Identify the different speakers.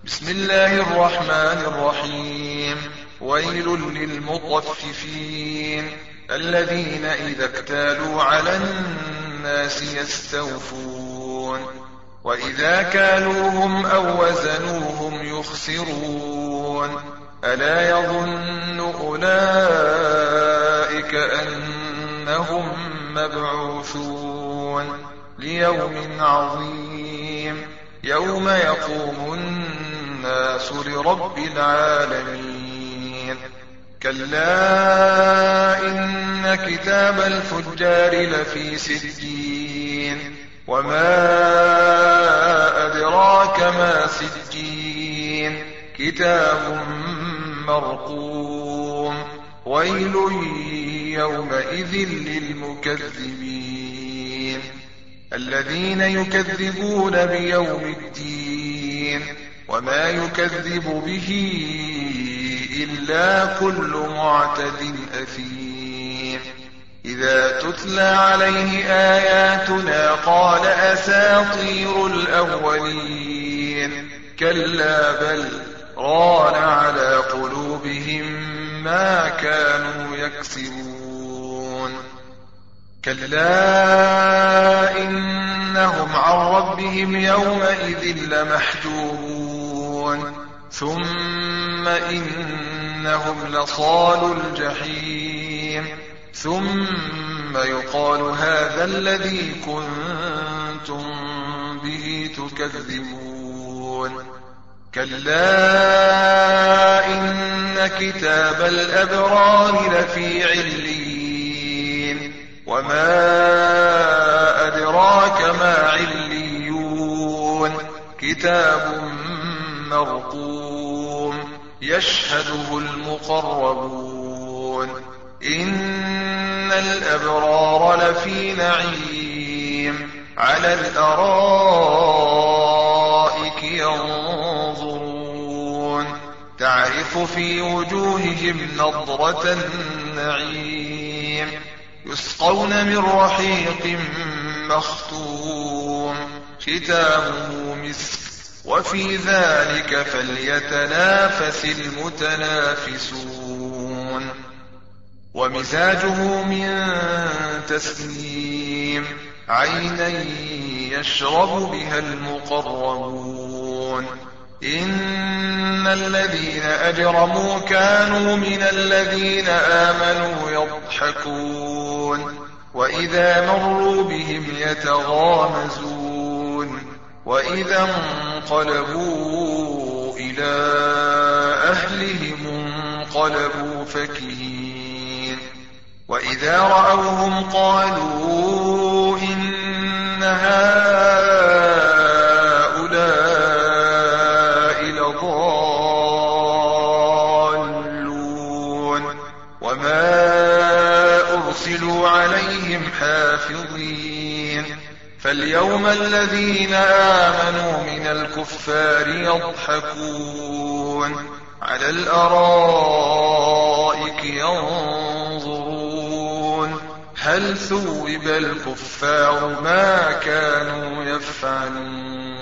Speaker 1: بسم الله الرحمن الرحيم. ويل للمطففين الذين إذا اكتالوا على الناس يستوفون وإذا كالوهم أو وزنوهم يخسرون ألا يظن أولئك أنهم مبعوثون ليوم عظيم يوم يقوم الناس لرب العالمين. كلا إن كتاب الفجار لفي سجين وما أدراك ما سجين كتاب مرقوم ويل يومئذ للمكذبين الذين يكذبون بيوم الدين وما يكذب به إلا كل معتد أثيم إذا تتلى عليه آياتنا قال أساطير الأولين كلا بل ران على قلوبهم ما كانوا يكسبون كلا إنهم عن ربهم يومئذ لمحجوبون ثم إنهم لصالوا الجحيم ثم يقال هذا الذي كنتم به تكذبون كلا إن كتاب الأبرار لفي عليين وما أدراك ما عليون كتاب مرقوم يشهده المقربون إن الأبرار لفي نعيم على الأرائك ينظرون تعرف في وجوههم نضرة النعيم يسقون من رحيق مختوم ختامه مسك وفي ذلك فليتنافس المتنافسون ومزاجه من تسنيم عينا يشرب بها المقربون إن الذين أجرموا كانوا من الذين آمنوا يضحكون وإذا مروا بهم يتغامزون وإذا انقلبوا إلى أهلهم انقلبوا فكهين وإذا رأوهم قالوا إن هؤلاء لضالون وما أرسلوا عليهم حافظين فاليوم الذين آمنوا من الكفار يضحكون على الأرائك ينظرون هل ثوب الكفار ما كانوا يفعلون